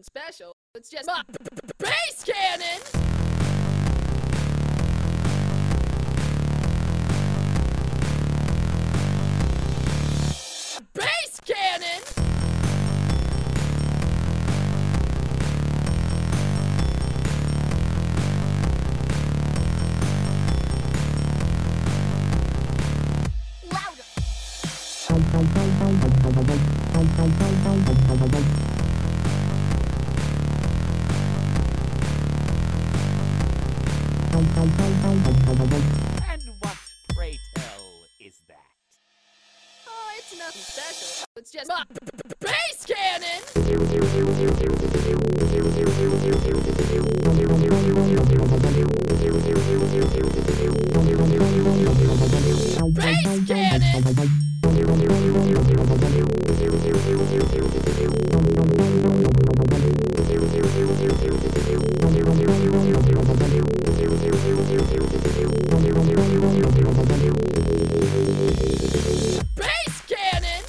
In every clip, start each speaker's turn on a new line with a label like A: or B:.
A: nothing special. It's just my base cannon! Base cannon!
B: And what, pray tell, is that?
A: Oh, it's nothing special. It's just my base cannon! Base cannon! Base cannon!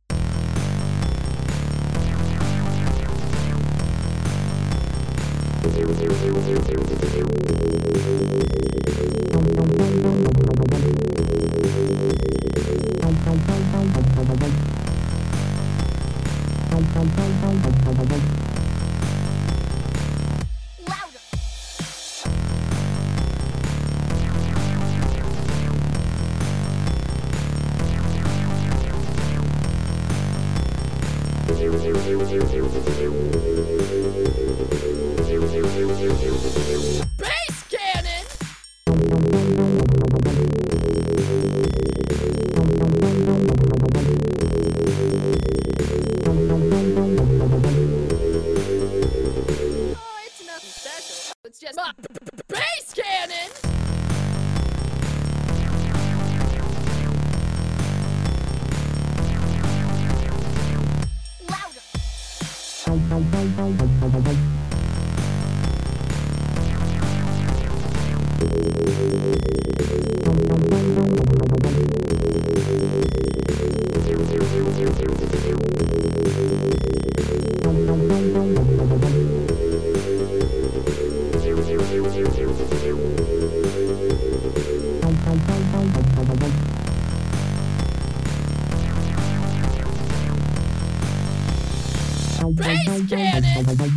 A: Base cannon! Oh, it's nothing special. It's just my base cannon! Base cannon!